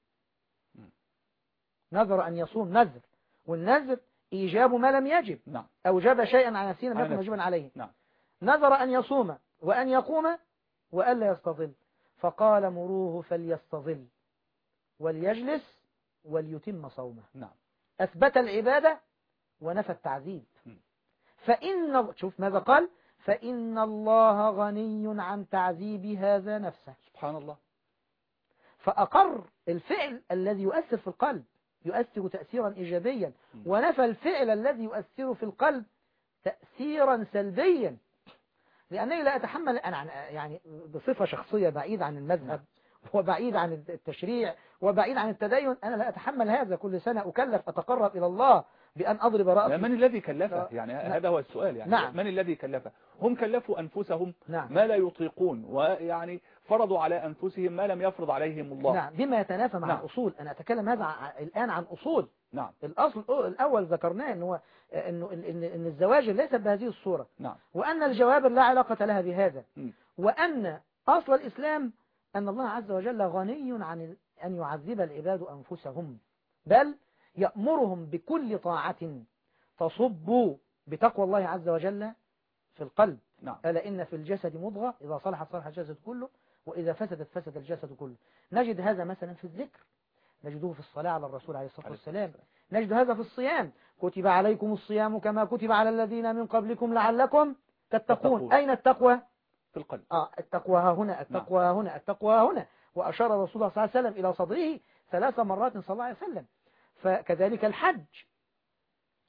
نذر أن يصوم نذر، والنذر إيجاب ما لم يجب. نعم. أوجب شيئا عن نفسه لم يكن واجبا عليه. نعم. نذر أن يصوم وأن يقوم وألا يستظل، فقال مروه فليستظل وليجلس وليتم صومه. نعم. أثبت العبادة ونفى التعذيب. فإن شوف ماذا قال، فإن الله غني عن تعذيب هذا نفسه. سبحان الله. فأقر الفعل الذي يؤثر في القلب يؤثر تأثيرا إيجابيا، ونفى الفعل الذي يؤثر في القلب تأثيرا سلبيا. لأنني لا أتحمل أنا يعني بصفة شخصية بعيد عن المذهب وبعيد عن التشريع وبعيد عن التدين، أنا لا أتحمل هذا. كل سنة أكلف أتقرب إلى الله بأن أضرب رأسي. من الذي كلفه؟ يعني نعم. هذا هو السؤال. يعني نعم. من الذي كلفه؟ هم كلفوا أنفسهم نعم. ما لا يطيقون، ويعني فرضوا على أنفسهم ما لم يفرض عليهم الله. نعم. بما يتنافى مع نعم. الأصول. أنا أتكلم هذا الآن عن أصول. نعم. الأصل الأول ذكرناه إنه إنه إن إن الزواج ليس بهذه الصورة. نعم. وأن الجوابر لا علاقة لها بهذا. م. وأن أصل الإسلام أن الله عز وجل غني عن أن يعذب العباد أنفسهم، بل يأمرهم بكل طاعة تصب بتقوى الله عز وجل في القلب. نعم. ألا إن في الجسد مضغة إذا صلحت صلح الجسد كله وإذا فسدت فسد الجسد كله. نجد هذا مثلا في الذكر، نجده في الصلاة على الرسول عليه الصلاة والسلام، نجد هذا في الصيام، كتب عليكم الصيام كما كتب على الذين من قبلكم لعلكم تتقون. تتقون. أين التقوى؟ في القلب. آه التقوى هنا، التقوى نعم. هنا، التقوى هنا. وأشار رسول الله صلى الله عليه وسلم إلى صدره ثلاث مرات صلى الله عليه وسلم. فكذلك الحج،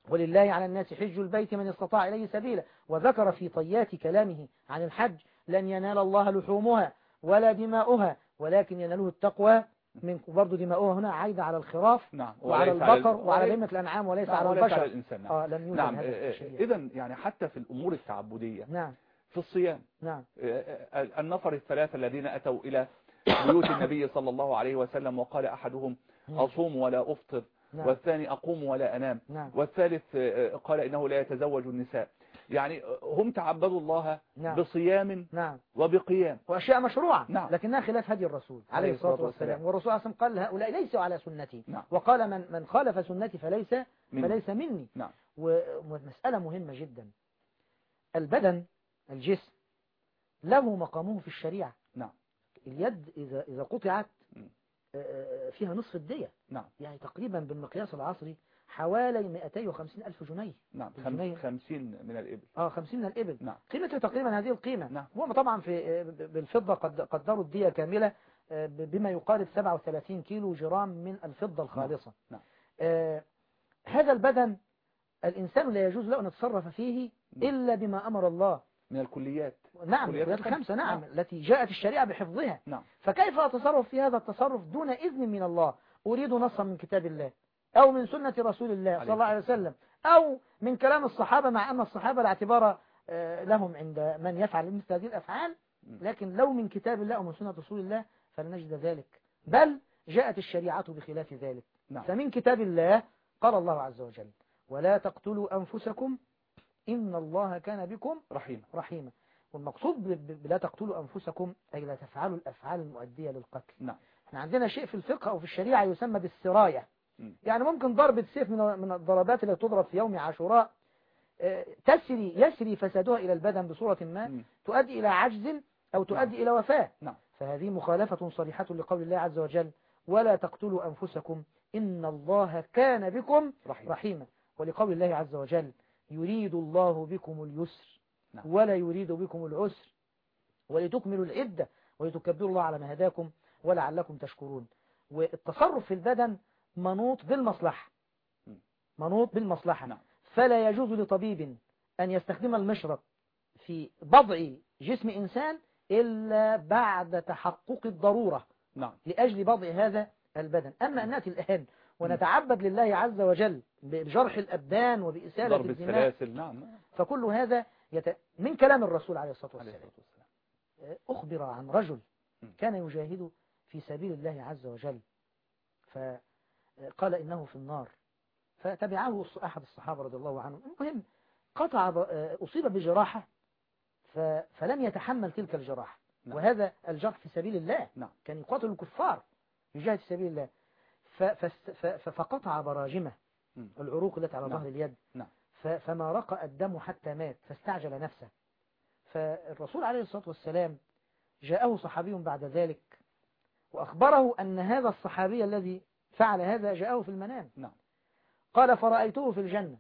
ولله على الناس حج البيت من استطاع إليه سبيلا. وذكر في طيات كلامه عن الحج: لن ينال الله لحومها ولا دماؤها ولكن يناله التقوى منكم. برضه دماؤها هنا عايدة على الخراف نعم. وعلى البقر على وعلى بهيمة الأنعام وليس نعم. على وليس البشر. على الإنسان. نعم. آه لم يوجد نعم. هذا الشيء. إذن يعني حتى في الأمور التعبدية، نعم في الصيام، نعم النفر الثلاثة الذين أتوا إلى بيوت النبي صلى الله عليه وسلم وقال أحدهم أصوم ولا أفطر، نعم. والثاني أقوم ولا أنام، نعم. والثالث قال إنه لا يتزوج النساء. يعني هم تعبدوا الله نعم. بصيام نعم وبقيام، وأشياء مشروعة، نعم. لكنها خلاف هدي الرسول عليه الصلاة والسلام. والرسول عليه الصلاة والسلام قال: هؤلاء ليسوا على سنتي. نعم. وقال: من من خالف سنتي فليس مني. فليس مني. نعم. ومسألة مهمة جدا: البدن، الجسم، له مقامه في الشريعة. نعم. اليد إذا إذا قطعت م. فيها نصف الدية، نعم. يعني تقريبا بالمقياس العصري حوالي مئتين وخمسين ألف جنيه. نعم. الجنيه. خمسين من الإبل. اه خمسين من الإبل. نعم. قيمتها تقريبا هذه القيمة. نعم. هم طبعا في بالفضة قد قدروا الدية كاملة بما يقارب سبعة وثلاثين كيلو جرام من الفضة الخالصة. نعم. آه هذا البدن الإنسان لا يجوز له أن يتصرف فيه إلا بما أمر الله من الكليات. نعم كليات الكليات الخمسة. نعم. نعم. التي جاءت الشريعة بحفظها. نعم. فكيف أتصرف في هذا التصرف دون إذن من الله؟ أريد نصا من كتاب الله أو من سنة رسول الله صلى الله عليه وسلم أو من كلام الصحابة، مع أن الصحابة لا اعتبار لهم عند من يفعل مثل هذه الأفعال، لكن لو من كتاب الله أو من سنة رسول الله فلنجد ذلك، بل جاءت الشريعة بخلاف ذلك. نعم. فمن كتاب الله قال الله عز وجل: ولا تقتلوا أنفسكم إن الله كان بكم رحيما. رحيما. والمقصود بلا تقتلوا أنفسكم أي لا تفعلوا الأفعال المؤدية للقتل. نعم. احنا عندنا شيء في الفقه أو في الشريعة يسمى بالسراية. م. يعني ممكن ضربة سيف من من الضربات التي تضرب في يوم عاشوراء تسري يسري فسادها إلى البدن بصورة ما م. تؤدي إلى عجز أو تؤدي نعم. إلى وفاة. نعم. فهذه مخالفة صريحة لقول الله عز وجل: ولا تقتلوا أنفسكم إن الله كان بكم رحيم. رحيما. ولقول الله عز وجل: يريد الله بكم اليسر نعم. ولا يريد بكم العسر ولتكملوا العدة ولتكبروا الله على ما هداكم ولعلكم تشكرون. والتصرف في البدن منوط بالمصلحة، منوط بالمصلحة. نعم. فلا يجوز لطبيب أن يستخدم المشرط في بضع جسم إنسان إلا بعد تحقق الضرورة. نعم. لأجل بضع هذا البدن. أما أن نأتي الآن ونتعبد لله عز وجل بجرح الأبدان وبإسالة ضرب الدماء، السلاسل. نعم. فكل هذا يت... من كلام الرسول عليه الصلاة عليه والسلام. الصلاة والسلام. أخبر عن رجل كان يجاهد في سبيل الله عز وجل، فقال إنه في النار، فتبعه أحد الصحابة رضي الله عنهم. المهم قطع أصيب بجراحة ف... فلم يتحمل تلك الجراحة. نعم. وهذا الجرح في سبيل الله. نعم. كان يقاتل الكفار يجاهد في سبيل الله. ف... ف... ف... فقطع براجمه م. العروق التي على نعم. ظهر اليد. نعم. ف... فما رقى الدم حتى مات فاستعجل نفسه. فالرسول عليه الصلاة والسلام جاءه صحابي بعد ذلك وأخبره أن هذا الصحابي الذي فعل هذا جاءه في المنام. نعم. قال: فرأيته في الجنة.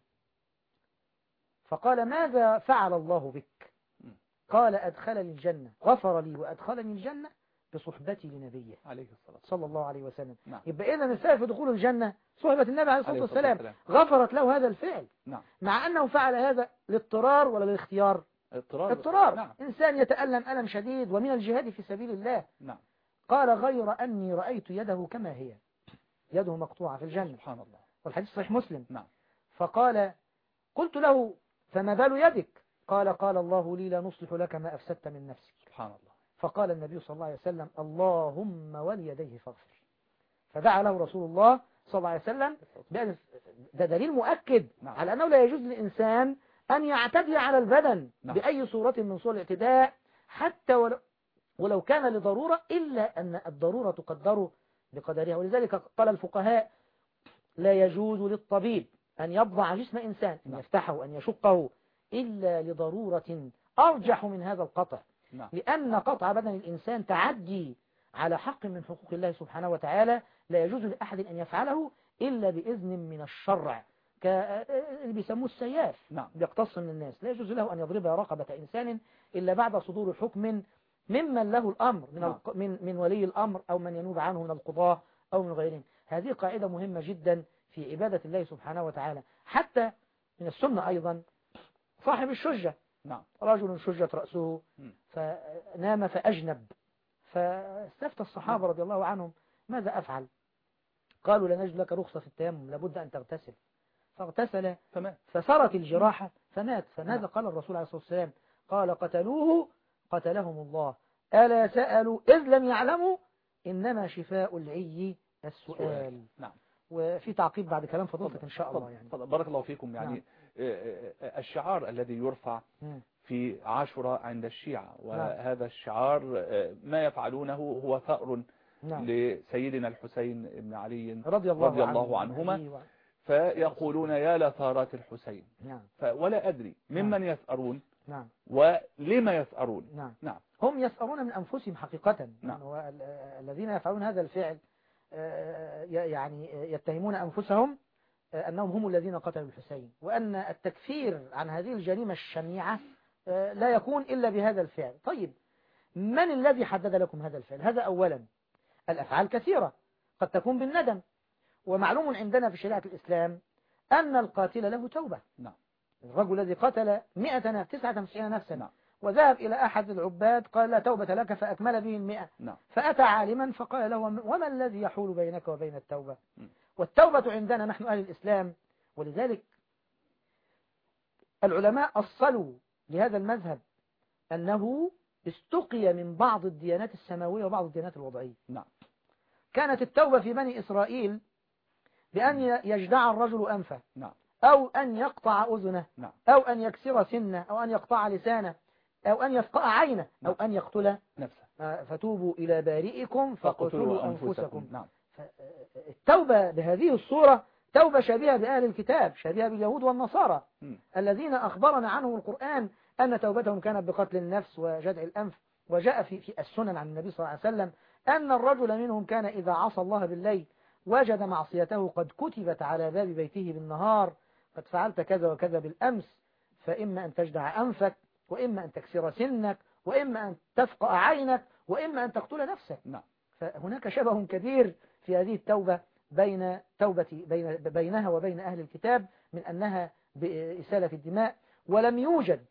فقال: ماذا فعل الله بك؟ قال: أدخلني الجنة، غفر لي وأدخلني الجنة بصحبتي لنبيه عليه الصلاة صلى الله عليه وسلم. نعم. يبقى إذن السبب في دخول الجنة صحبة النبي عليه الصلاة والسلام. والسلام. غفرت له هذا الفعل. نعم. مع أنه فعل هذا للاضطرار ولا للاختيار؟ اضطرار. اضطرار. نعم. إنسان يتألم ألم شديد ومن الجهاد في سبيل الله. نعم. قال: غير أني رأيت يده كما هي، يده مقطوعة في الجنة. سبحان الله. والحديث صحيح مسلم. نعم. فقال: قلت له: فما بال يدك؟ قال: قال الله لي: لا نصلح لك ما أفسدت من نفسك. سبحان الله. فقال النبي صلى الله عليه وسلم: اللهم وليديه فاغفر. فدعا له رسول الله صلى الله عليه وسلم. ده دليل مؤكد نعم. على أنه لا يجوز للإنسان أن يعتدي على البدن نعم. بأي صورة من صور الاعتداء، حتى ولو, ولو كان لضرورة، إلا أن الضرورة تقدر بقدرها. ولذلك قال الفقهاء: لا يجوز للطبيب أن يضع جسم إنسان، أن نعم. يفتحه، أن يشقه، إلا لضرورة أرجح من هذا القطع. نعم. لأن قطع بدن الإنسان تعدي على حق من حقوق الله سبحانه وتعالى، لا يجوز لأحد أن يفعله إلا بإذن من الشرع، اللي بيسموه السياف. نعم. بيقتص من الناس. لا يجوز له أن يضرب رقبة إنسان إلا بعد صدور حكم ممن له الأمر من, نعم. من, من ولي الأمر أو من ينوب عنه من القضاة أو من غيرهم. هذه قاعدة مهمة جدا في عبادة الله سبحانه وتعالى. حتى من السنة أيضا صاحب الشجة، نعم. رجل شجت رأسه م. فنام فأجنب، فاستفتى الصحابة رضي الله عنهم ماذا أفعل؟ قالوا لا نجد لك رخصة في التيمم، لابد أن تغتسل. فاغتسل فمات. فسرت الجراحة فمات. فماذا نعم. قال الرسول عليه الصلاة والسلام؟ قال قتلوه قتلهم الله، ألا سألوا إذ لم يعلموا إنما شفاء العي السؤال. سؤال. نعم. وفي تعقيب بعد كلام فضيلتك إن شاء الله. يعني بارك الله فيكم. يعني نعم. الشعار الذي يرفع مم. في عاشوراء عند الشيعة، وهذا نعم. الشعار ما يفعلونه هو ثأر نعم. لسيدنا الحسين بن علي رضي الله, رضي الله عنه. عنهما، أيوة. فيقولون يا لثارات الحسين. نعم. ولا أدري ممن نعم. يثأرون نعم. ولما يثأرون. نعم. نعم. هم يثأرون من أنفسهم حقيقة. نعم. الذين يفعلون هذا الفعل يعني يتهمون أنفسهم أنهم هم الذين قتلوا الحسين، وأن التكفير عن هذه الجريمة الشنيعة لا يكون إلا بهذا الفعل. طيب من الذي حدد لكم هذا الفعل؟ هذا أولا. الأفعال كثيرة قد تكون بالندم، ومعلوم عندنا في شريعة الإسلام أن القاتل له توبة. نعم. الرجل الذي قتل مئة نفس تسعة وتسعين نفسا، نعم. وذهب إلى أحد العباد قال لا توبة لك فأكمل به المئة. نعم. فأتى عالما فقال له وما الذي يحول بينك وبين التوبة؟ م. والتوبة عندنا نحن أهل الإسلام، ولذلك العلماء أصلوا لهذا المذهب أنه استقي من بعض الديانات السماوية وبعض الديانات الوضعية. نعم. كانت التوبة في بني إسرائيل بأن يجدع الرجل أنفه، نعم. أو أن يقطع أذنه، نعم. أو أن يكسر سنه، أو أن يقطع لسانه، أو أن يفقع عينه، أو أن يقتل نفسه. فتوبوا إلى بارئكم فقتلوا أنفسكم. نعم. التوبة بهذه الصورة توبة شبيهة بأهل الكتاب، شبيهة باليهود والنصارى م. الذين أخبرنا عنهم القرآن أن توبتهم كانت بقتل النفس وجدع الأنف. وجاء في في السنن عن النبي صلى الله عليه وسلم أن الرجل منهم كان إذا عصى الله بالليل وجد معصيته قد كتبت على باب بيته بالنهار، قد فعلت كذا وكذا بالأمس، فإما أن تجدع أنفك، وإما أن تكسر سنك، وإما أن تفقع عينك، وإما أن تقتل نفسك. نعم. فهناك شبه كبير في هذه التوبة بين توبة بين بينها وبين أهل الكتاب، من أنها بإسالة الدماء. ولم يوجد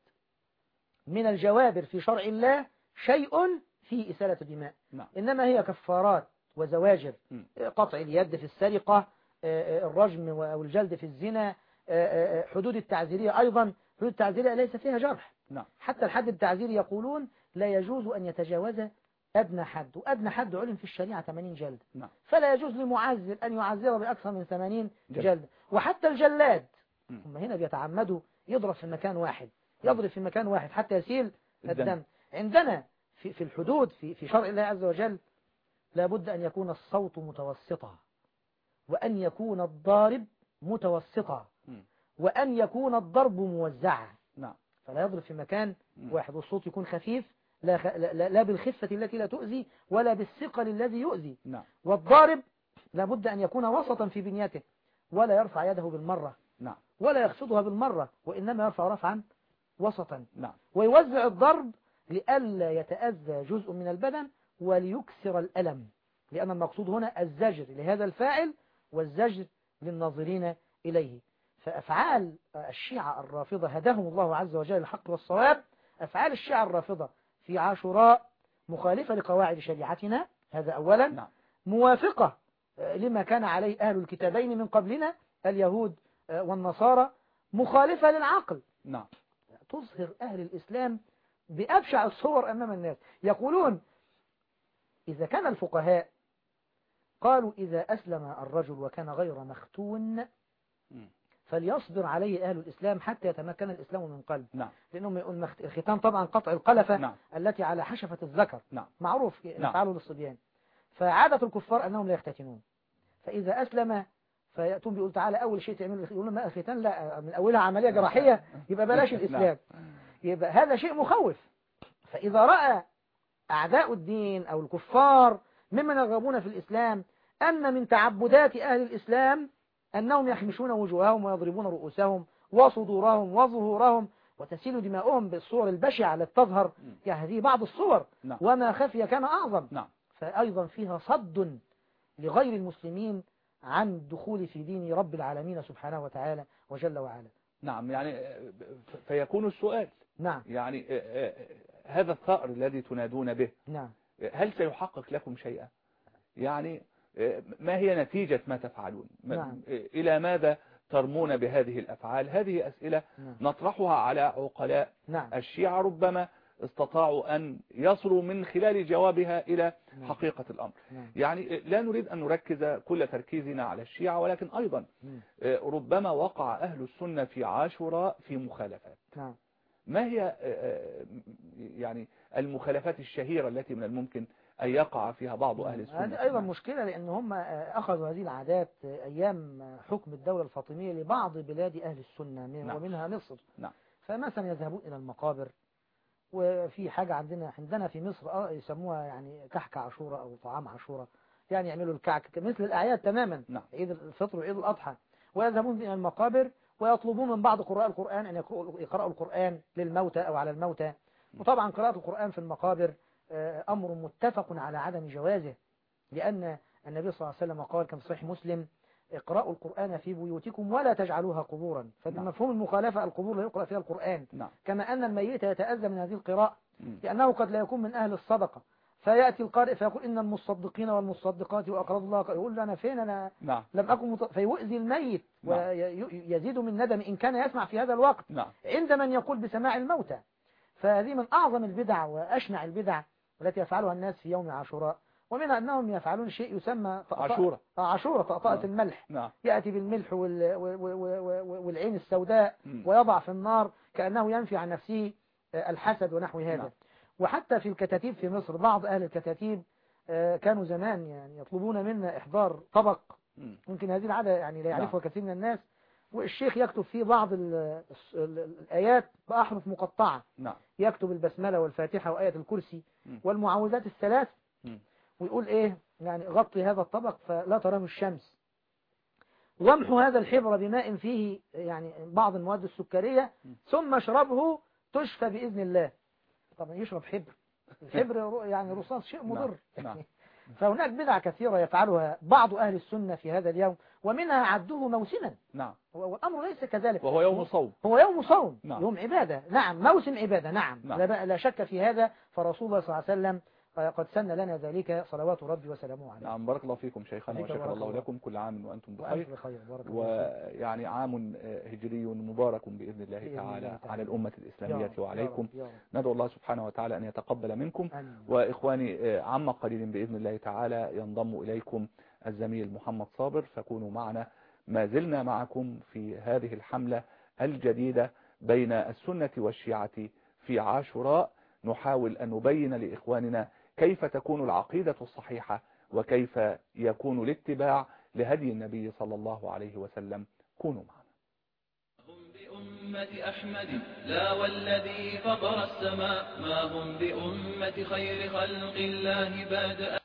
من الجوابر في شرع الله شيء في إسالة الدماء. نعم. إنما هي كفارات وزواجر، م. قطع اليد في السرقة، الرجم أو الجلد في الزنا، حدود التعزيرية أيضا. حدود التعزيرية ليس فيها جرح. نعم. حتى الحد التعزيري يقولون لا يجوز أن يتجاوز أدنى حد، وأدنى حد علم في الشريعة ثمانين جلد. نعم. فلا يجوز لمعزر أن يعزر بأكثر من ثمانين جلد. جلد. وحتى الجلاد م. هم هنا بيتعمدوا يضرب في مكان واحد، يضرب في مكان واحد حتى يسيل الدم. الدم. عندنا في في الحدود في في شرع الله عز وجل لابد أن يكون الصوت متوسطا، وأن يكون الضارب متوسطا، م. وأن يكون الضرب موزعا. نعم. فلا يضرب في مكان م. واحد، والصوت يكون خفيف، لا, خ... لا, لا بالخفة التي لا تؤذي ولا بالثقل الذي يؤذي. نعم. والضارب لابد أن يكون وسطا في بنيته، ولا يرفع يده بالمرة، نعم. ولا يخفضها بالمرة، وإنما يرفع رفعا وسطا. نعم. ويوزع الضرب لئلا يتأذى جزء من البدن وليكسر الألم، لأن المقصود هنا الزجر لهذا الفاعل والزجر للناظرين إليه. فأفعال الشيعة الرافضة هداهم الله عز وجل الحق والصواب، أفعال الشيعة الرافضة في عاشوراء مخالفة لقواعد شريعتنا، هذا أولا. نعم. موافقة لما كان عليه أهل الكتابين من قبلنا اليهود والنصارى، مخالفة للعقل. نعم. تظهر أهل الإسلام بأبشع الصور أمام الناس. يقولون إذا كان الفقهاء قالوا إذا أسلم الرجل وكان غير مختون فليصبر عليه أهل الإسلام حتى يتمكن الإسلام من قلب. نعم. لأنهم يقول الختان طبعا قطع القلفة. نعم. التي على حشفة الذكر. نعم. معروف نعم. يفعله للصبيان. فعادة الكفار أنهم لا يختتنون، فإذا أسلم فيأتون بيقول تعالى أول شيء تعملوا يقولون ما الختان لا من أولها عملية جراحية، يبقى بلاش الإسلام. يبقى هذا شيء مخوف. فإذا رأى أعداء الدين أو الكفار ممن يرغبون في الإسلام أن من تعبدات أهل الإسلام أنهم يحمشون وجوههم ويضربون رؤوسهم وصدورهم وظهورهم وتسيل دماؤهم بالصور البشعة التي تظهر، يعني هذه بعض الصور. نعم. وما خفي كان أعظم. نعم. فأيضا فيها صد لغير المسلمين عن الدخول في دين رب العالمين سبحانه وتعالى وجل وعلا. نعم، يعني فيكون السؤال نعم يعني هذا الثأر الذي تنادون به نعم هل سيحقق لكم شيئا؟ يعني ما هي نتيجة ما تفعلون؟ نعم. إلى ماذا ترمون بهذه الأفعال؟ هذه أسئلة نعم. نطرحها على عقلاء نعم. الشيعة، ربما استطاعوا أن يصلوا من خلال جوابها إلى نعم. حقيقة الأمر. نعم. يعني لا نريد أن نركز كل تركيزنا على الشيعة، ولكن أيضا نعم. ربما وقع أهل السنة في عاشوراء في مخالفات. نعم. ما هي يعني المخالفات الشهيرة التي من الممكن أن يقع فيها بعض أهل السنة؟ هذه أيضا مشكلة، لأن هم أخذوا هذه العادات أيام حكم الدولة الفاطمية لبعض بلاد أهل السنة نعم. ومنها مصر. نعم. فمثلا يذهبون إلى المقابر، وفي حاجة عندنا عندنا في مصر يسموها يعني كحك عاشوراء أو طعام عاشوراء، يعني يعملوا الكعك مثل الأعياد تماما. نعم. عيد الفطر وعيد الأضحى، ويذهبون إلى المقابر ويطلبون من بعض قراء القرآن أن يقرأوا القرآن للموتى أو على الموتى. وطبعا قراءة القرآن في المقابر أمر متفق على عدم جوازه، لأن النبي صلى الله عليه وسلم قال كما في صحيح مسلم: اقرأوا القرآن في بيوتكم ولا تجعلوها قبورا. فبمفهوم المخالفة القبور لا يقرأ فيها القرآن. نعم. كما أن الميت يتأذى من هذه القراءة، مم. لأنه قد لا يكون من أهل الصدقة، فيأتي القارئ فيقول إن المصدقين والمصدقات وأقرضوا الله، يقول أنا فين أنا نعم. لم أكن مط... فيؤذي الميت. نعم. ويزيد من ندم إن كان يسمع في هذا الوقت. نعم. عند من يقول بسماع الموتى. فهذه من أعظم البدع وأشنع البدع التي يفعلها الناس في يوم عاشوراء، ومنها أنهم يفعلون شيء يسمى عاشورة عاشورة طأطأة نعم. الملح. نعم. يأتي بالملح وال... والعين السوداء م. ويضع في النار كأنه ينفي عن نفسه الحسد ونحو هذا. نعم. وحتى في الكتاتيب في مصر بعض أهل الكتاتيب كانوا زمان يعني يطلبون منا إحضار طبق، ممكن هذه العادة يعني لا يعرفها نعم. كثير من الناس، والشيخ يكتب فيه بعض ال ال الآيات بأحرف مقطعة. نعم. يكتب البسملة والفاتحة وآية الكرسي م. والمعوذات الثلاث، م. ويقول إيه يعني: غطي هذا الطبق فلا تراه الشمس، وامحو هذا الحبر بماء فيه يعني بعض المواد السكرية، ثم اشربه تشفى بإذن الله. طبعا يشرب حبر، الحبر يعني رصاص شيء مضر. نعم. فهناك بدع كثيرة يفعلها بعض أهل السنة في هذا اليوم، ومنها عده موسما. نعم. والأمر ليس كذلك، وهو يوم صوم. هو يوم صوم. نعم. يوم عبادة. نعم. موسم عبادة. نعم, نعم. لا, لا شك في هذا. فرسول الله صلى الله عليه وسلم قد سن لنا ذلك صلوات ربي وسلامه عليه. نعم. بارك الله فيكم شيخنا وشكر الله لكم. كل عام وأنتم بخير، ويعني عام هجري مبارك بإذن الله تعالى, تعالى على الأمة الإسلامية وعليكم. ندعو الله سبحانه وتعالى أن يتقبل منكم. أمين. وإخواني عما قليل بإذن الله تعالى ينضم إليكم الزميل محمد صابر، فكونوا معنا، ما زلنا معكم في هذه الحملة الجديدة بين السنة والشيعة في عاشوراء. نحاول أن نبين لإخواننا كيف تكون العقيدة الصحيحة وكيف يكون الاتباع لهدي النبي صلى الله عليه وسلم. كونوا معنا. هم بأمة أحمد لا والذي فطر السماء، ما هم بأمة خير خلق الله بادأ